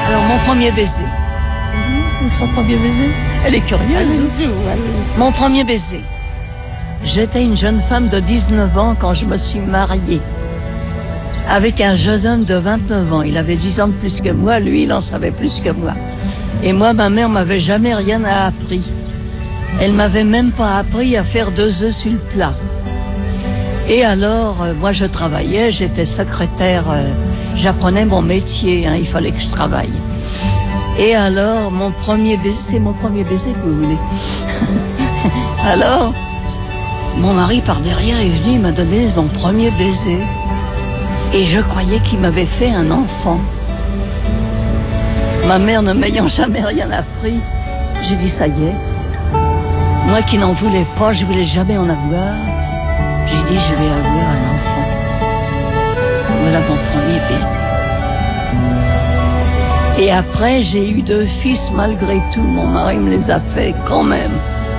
Alors, mon premier baiser. Son premier baiser. Elle est curieuse. Mon premier baiser. J'étais une jeune femme de 19 ans quand je me suis mariée. Avec un jeune homme de 29 ans. Il avait 10 ans de plus que moi. Lui, il en savait plus que moi. Et moi, ma mère m'avait jamais rien appris. Elle m'avait même pas appris à faire 2 œufs sur le plat. Et alors, moi, je travaillais. J'étais secrétaire. J'apprenais mon métier. Il fallait que je travaille. Et alors, mon premier baiser, c'est mon premier baiser que vous voulez. Alors, mon mari par derrière est venu, il m'a donné mon premier baiser. Et je croyais qu'il m'avait fait un enfant. Ma mère ne m'ayant jamais rien appris, j'ai dit ça y est. Moi qui n'en voulais pas, je voulais jamais en avoir. J'ai dit je vais avoir un enfant. Voilà mon premier baiser. Et après, j'ai eu 2 fils malgré tout. Mon mari me les a fait quand même.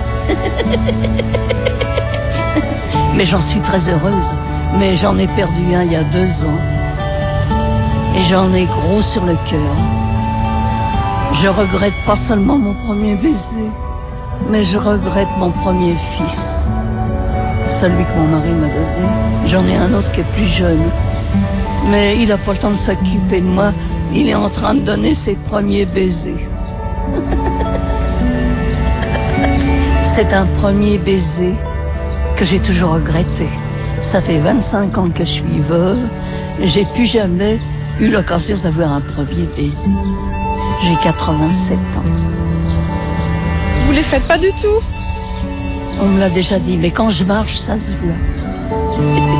Mais j'en suis très heureuse. Mais j'en ai perdu un il y a 2 ans. Et j'en ai gros sur le cœur. Je regrette pas seulement mon premier baiser, mais je regrette mon premier fils. Celui que mon mari m'a donné. J'en ai un autre qui est plus jeune. Mais il n'a pas le temps de s'occuper de moi. Il est en train de donner ses premiers baisers. C'est un premier baiser que j'ai toujours regretté. Ça fait 25 ans que je suis veuve. J'ai plus jamais eu l'occasion d'avoir un premier baiser. J'ai 87 ans. Vous les faites pas du tout? On me l'a déjà dit, mais quand je marche, ça se voit.